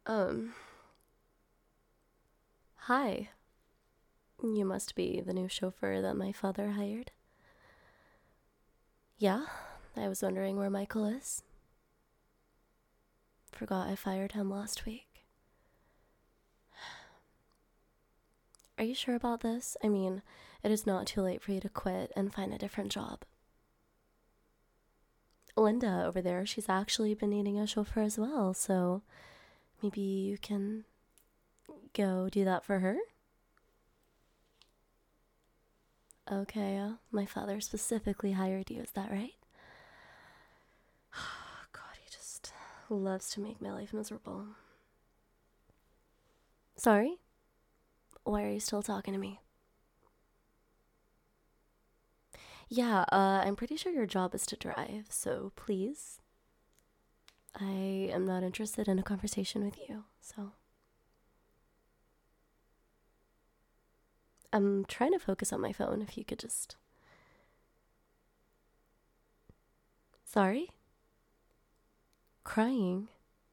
Um, Hi. You must be the new chauffeur that my father hired. Yeah, I was wondering where Michael is. Forgot I fired him last week. Are you sure about this? I mean, it is not too late for you to quit and find a different job. Linda over there, she's actually been needing a chauffeur as well, so maybe you can go do that for her? Okay, my father specifically hired you, is that right? God, he just loves to make my life miserable. Sorry? Why are you still talking to me? Yeah, I'm pretty sure your job is to drive, so please. I am not interested in a conversation with you, so. I'm trying to focus on my phone if you could just. Sorry? Crying?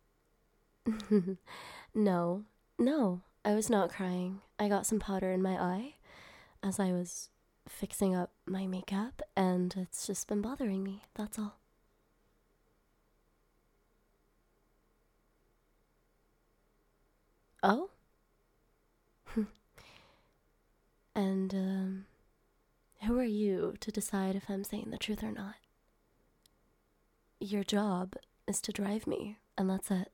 No, no, I was not crying. I got some powder in my eye as I was fixing up my makeup, and it's just been bothering me, that's all. Oh? And, who are you to decide if I'm saying the truth or not? Your job is to drive me, and that's it.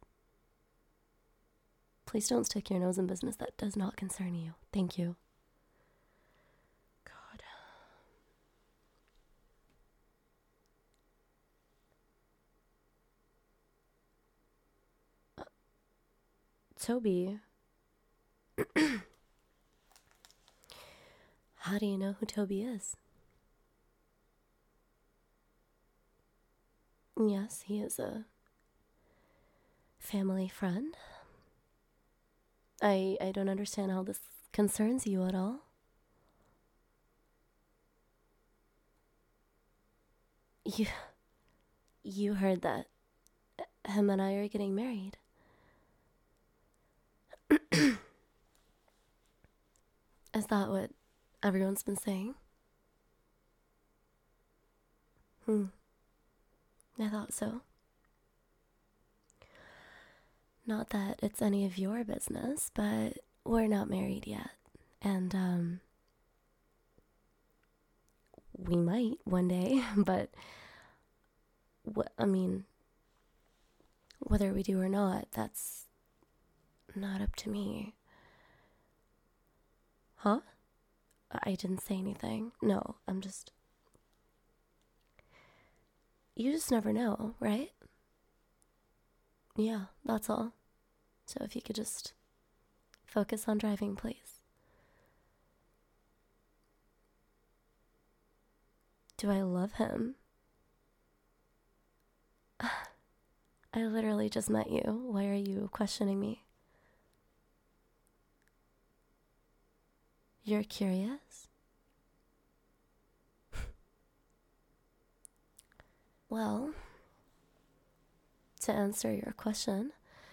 Please don't stick your nose in business that does not concern you. Thank you. God. Toby. How do you know who Toby is? Yes, he is a family friend. I don't understand how this concerns you at all. You you heard that him and I are getting married. Is that what everyone's been saying? Hmm, I thought so. Not that it's any of your business, but we're not married yet. And, we might one day, but I mean, whether we do or not, that's not up to me. Huh? I didn't say anything. No, I'm just. You just never know, right? Yeah, that's all. So if you could just focus on driving, please. Do I love him? I literally just met you. Why are you questioning me? You're curious? Well, to answer your question,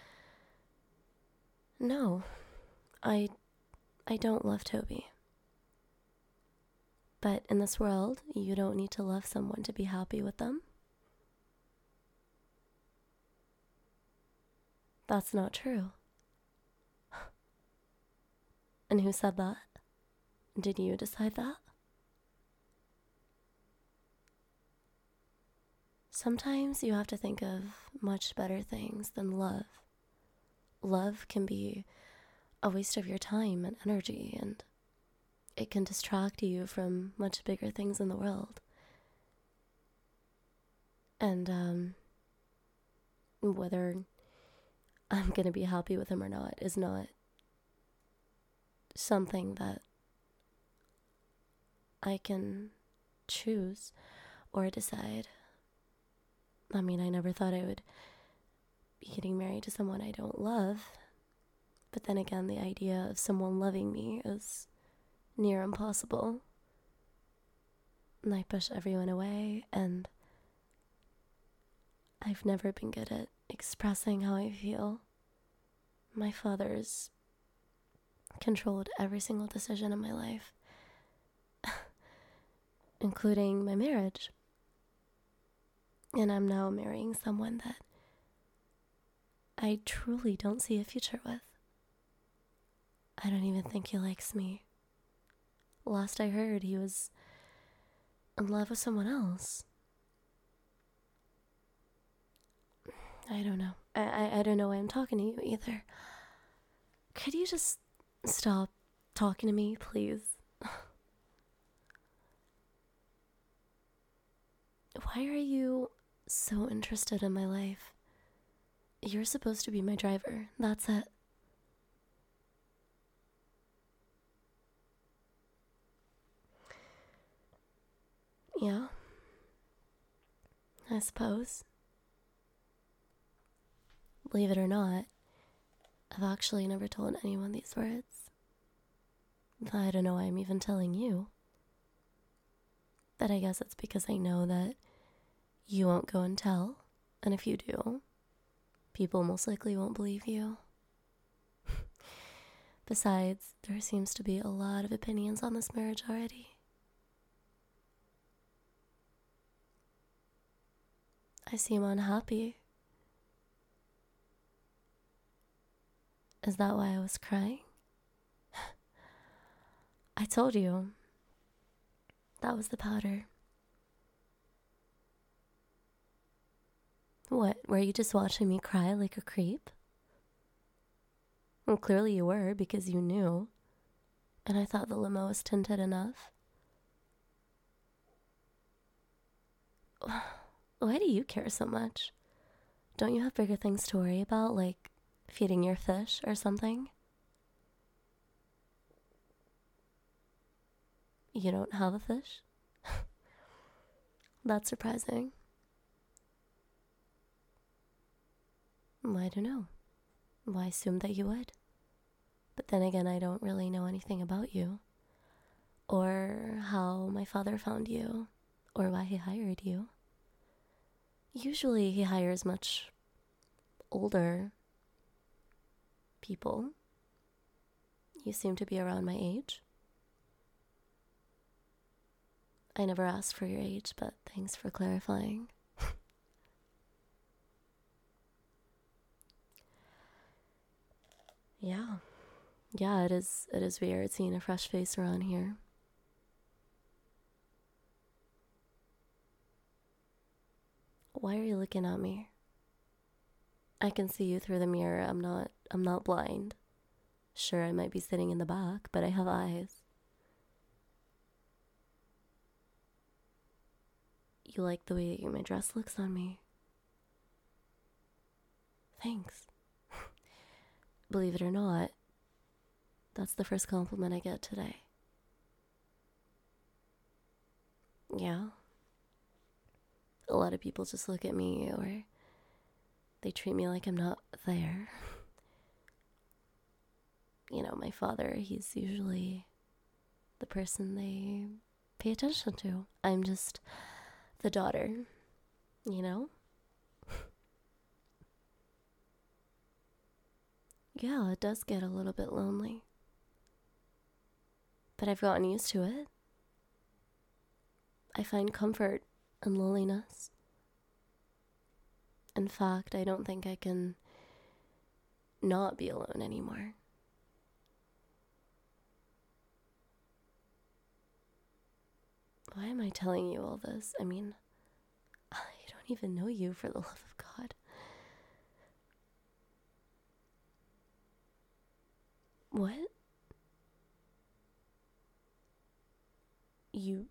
no, I I don't love Toby. But in this world, you don't need to love someone to be happy with them. That's not true. And who said that? Did you decide that? Sometimes you have to think of much better things than love. Love can be a waste of your time and energy, and it can distract you from much bigger things in the world. And, whether I'm gonna be happy with him or not is not something that I can choose or decide. I mean, I never thought I would be getting married to someone I don't love, but then again, the idea of someone loving me is near impossible. And I push everyone away, and I've never been good at expressing how I feel. My father's controlled every single decision in my life, including my marriage. And I'm now marrying someone that I truly don't see a future with. I don't even think he likes me. Last I heard, he was in love with someone else. I don't know. I don't know why I'm talking to you either. Could you just stop talking to me, please? Why are you so interested in my life? You're supposed to be my driver. That's it. Yeah. I suppose. Believe it or not, I've actually never told anyone these words. I don't know why I'm even telling you. But I guess it's because I know that you won't go and tell. And if you do, people most likely won't believe you. Besides, there seems to be a lot of opinions on this marriage already. I seem unhappy. Is that why I was crying? I told you. That was the powder. What, were you just watching me cry like a creep? Well, clearly you were, because you knew. And I thought the limo was tinted enough. Why do you care so much? Don't you have bigger things to worry about, like feeding your fish or something? You don't have a fish? That's surprising. I don't know. Well, I assumed that you would. But then again, I don't really know anything about you. Or how my father found you. Or why he hired you. Usually he hires much older people. You seem to be around my age. I never asked for your age, but thanks for clarifying. Yeah. Yeah, it is weird seeing a fresh face around here. Why are you looking at me? I can see you through the mirror. I'm not blind. Sure, I might be sitting in the back, but I have eyes. You like the way my dress looks on me? Thanks. Believe it or not, that's the first compliment I get today. Yeah. A lot of people just look at me or they treat me like I'm not there. You know, my father, he's usually the person they pay attention to. I'm just the daughter, you know? Yeah, it does get a little bit lonely. But I've gotten used to it. I find comfort in loneliness. In fact, I don't think I can not be alone anymore. Why am I telling you all this? I mean, I don't even know you, for the love of God. What? You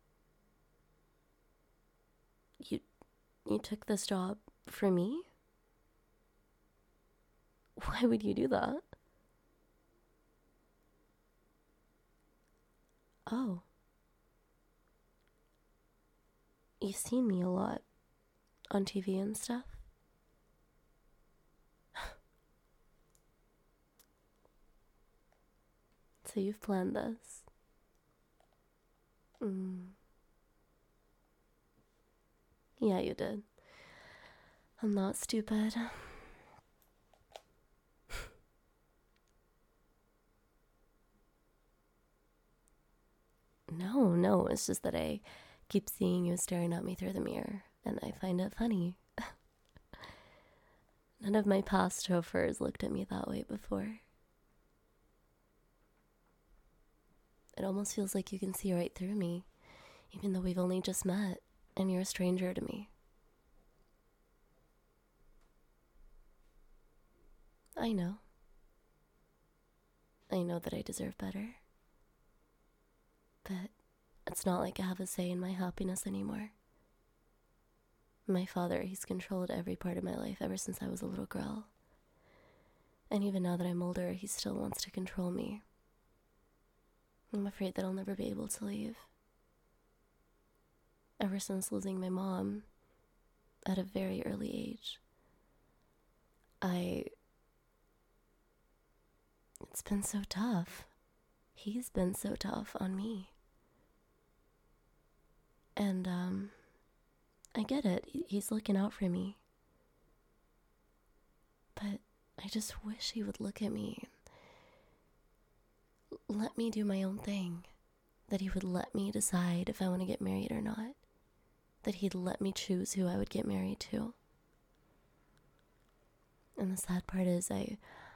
you you took this job for me? Why would you do that? Oh, you've seen me a lot on TV and stuff. So you've planned this. Yeah, you did. I'm not stupid. No, it's just that I keep seeing you staring at me through the mirror, and I find it funny. None of my past chauffeurs looked at me that way before. It almost feels like you can see right through me, even though we've only just met, and you're a stranger to me. I know. I know that I deserve better. But it's not like I have a say in my happiness anymore. My father, he's controlled every part of my life ever since I was a little girl. And even now that I'm older, he still wants to control me. I'm afraid that I'll never be able to leave. Ever since losing my mom at a very early age, it's been so tough. He's been so tough on me. And, I get it. He's looking out for me. But I just wish he would look at me. Let me do my own thing. That he would let me decide if I want to get married or not. That he'd let me choose who I would get married to. And the sad part is I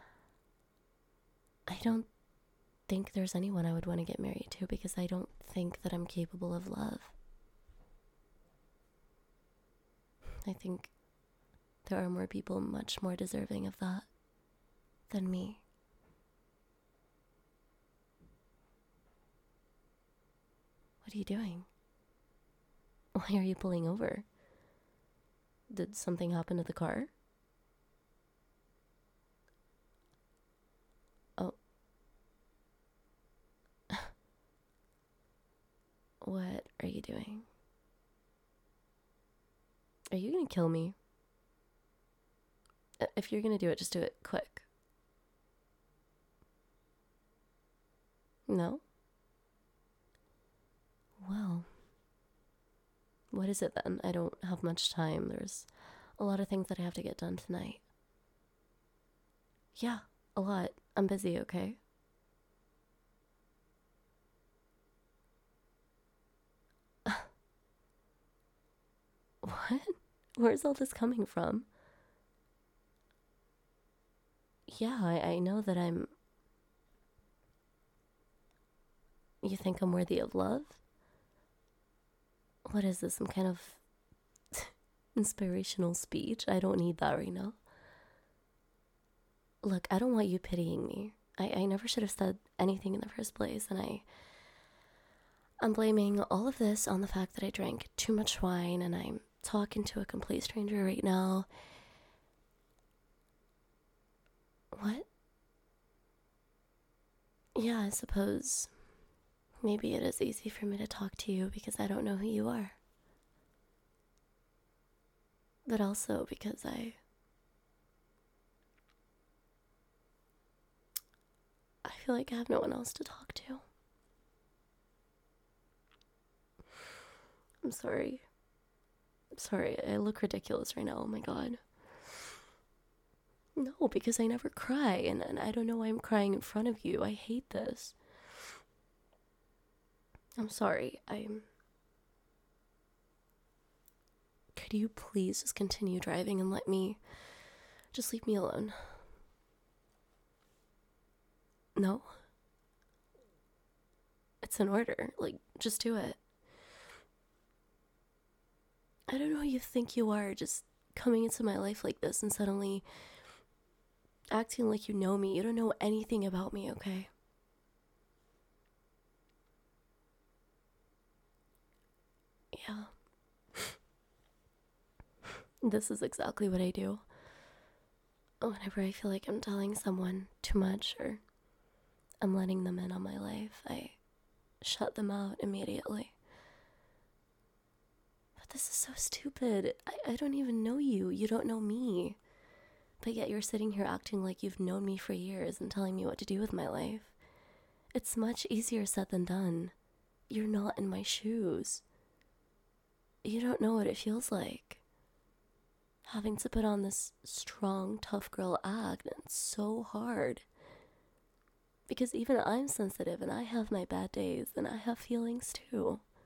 don't think there's anyone I would want to get married to because I don't think that I'm capable of love. I think there are more people much more deserving of that than me. What are you doing? Why are you pulling over? Did something happen to the car? Oh. What are you doing? Are you gonna kill me? If you're gonna do it, just do it quick. No? Well, what is it then? I don't have much time. There's a lot of things that I have to get done tonight. Yeah, a lot. I'm busy, okay? What? Where's all this coming from? Yeah, I know that You think I'm worthy of love? What is this, some kind of inspirational speech? I don't need that right now. Look, I don't want you pitying me. I never should have said anything in the first place, and I'm blaming all of this on the fact that I drank too much wine and I'm talking to a complete stranger right now. What? Yeah, I suppose maybe it is easy for me to talk to you because I don't know who you are. But also because I feel like I have no one else to talk to. I'm sorry. Sorry, I look ridiculous right now. Oh my god. No, because I never cry, and I don't know why I'm crying in front of you. I hate this. I'm sorry. Could you please just continue driving and just leave me alone? No? It's an order. Just do it. I don't know who you think you are, just coming into my life like this and suddenly acting like you know me. You don't know anything about me, okay? Yeah. This is exactly what I do. Whenever I feel like I'm telling someone too much or I'm letting them in on my life, I shut them out immediately. But this is so stupid. I don't even know you. You don't know me. But yet you're sitting here acting like you've known me for years and telling me what to do with my life. It's much easier said than done. You're not in my shoes. You don't know what it feels like. Having to put on this strong, tough girl act, and it's so hard. Because even I'm sensitive and I have my bad days and I have feelings too.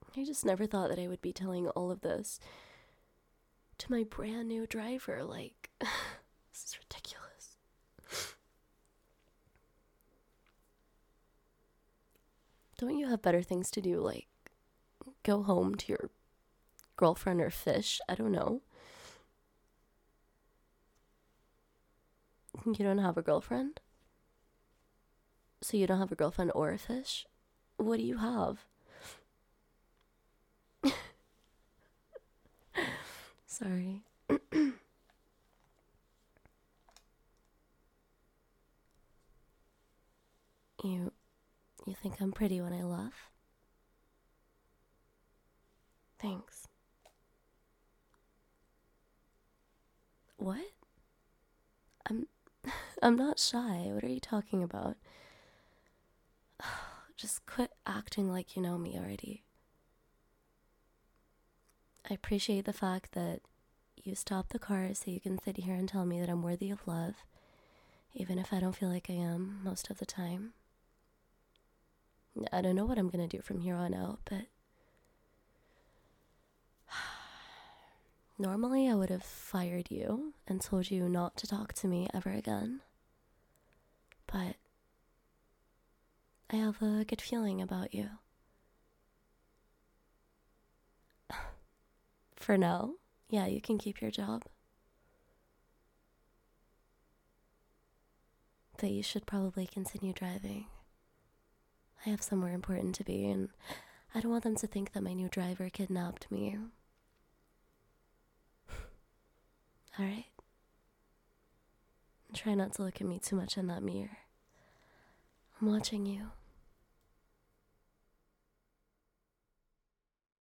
I just never thought that I would be telling all of this to my brand new driver. Like, this is ridiculous. Don't you have better things to do, like go home to your girlfriend or fish? I don't know. You don't have a girlfriend? So you don't have a girlfriend or a fish? What do you have? Sorry. You think I'm pretty when I laugh? Thanks. What? I'm I'm not shy. What are you talking about? Just quit acting like you know me already. I appreciate the fact that you stopped the car so you can sit here and tell me that I'm worthy of love, even if I don't feel like I am most of the time. I don't know what I'm gonna do from here on out, but normally I would have fired you and told you not to talk to me ever again. But I have a good feeling about you. For now, yeah, you can keep your job. But you should probably continue driving. I have somewhere important to be, and I don't want them to think that my new driver kidnapped me. Alright? Try not to look at me too much in that mirror. I'm watching you.